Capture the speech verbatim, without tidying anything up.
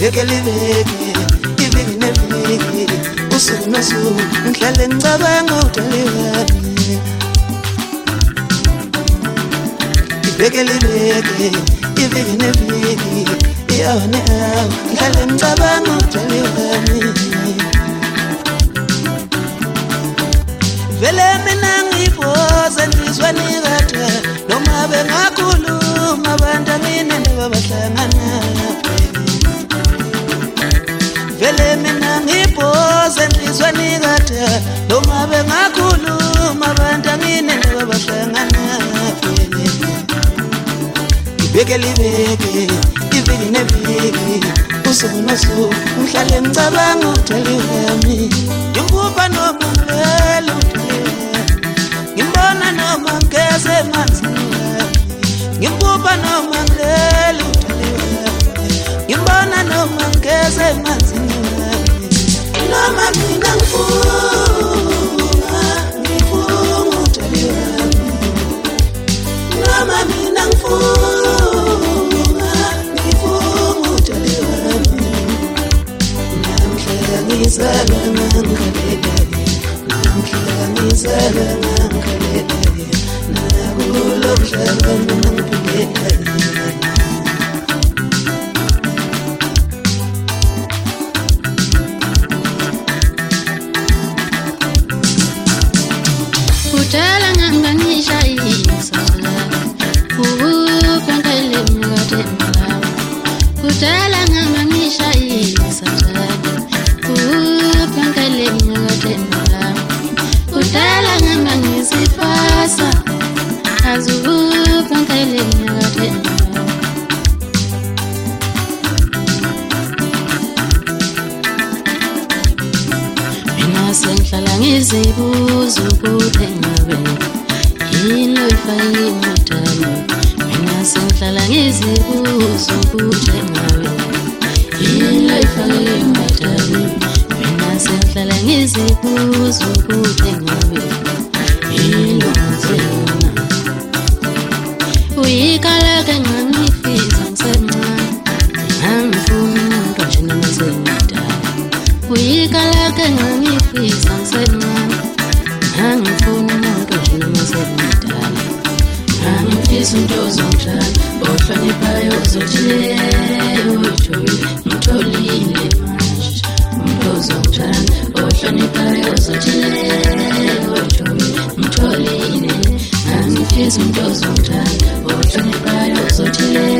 Ibekele ibeke, iviki neviki, usuku nosuku ngihlale ngicabanga udali wami. Ibekele ibeke, iviki neviki, iyawa nehawa ngihlale ngicabanga udali wami. Vele mina ngiyifoza ndizwa nikade noma bengakhuluma abantu angine ndaba bahlangana. Vele mina ngiyifoza ndizwa nikade noma bengakhuluma abantu angine ndaba bahlangana. Ibekele ibeke, iviki neviki, usuku nosuku ngihlale ngicabanga udali wami. Ngimbuka noma ngilele ngimbona noma ngeze manzini, ngimbuka noma ngilele ngimbona noma ngeze manzini. Noma mina ngifunga, ngifunga udali wami. Noma mina ngifunga, ngifunga udali wami. Namhla ngizalwa ngangikhalela, namhla ngizalwa ngangikhalela, nakulo mhlaba mina ngiphilela. Kudala ngangangishayisa, ukwankele mngademla. Kudala ngangangishayisa, ukwankele mngademla. Kudala ngangangizipasa, ukwankele mngademla. Mina sengihlala ngizibuza ukuthi ngabe yini oyifake emotweni. Mina sengihlala ngizibuza ukuthi ngabe yini oyifake emotweni. Mina sengihlala ngizibuza ukuthi ngabe yini oyifake. Uyikalake ngangifisa ngisemncane, ngangifuna umuntu njena ngisengidala. Uyikalake ngangifisa ngisemncane, ngangifuna umuntu njena ngisengidala. Ngangifisa umuntu ozongitshela, ohloniphayo ozothi uyithobile, ngitholile manje. Umuntu ozongitshela, ohloniphayo ozothi uyithobile, ngitholile. Ngangifisa umuntu ozongitshela, ohloniphayo ozothi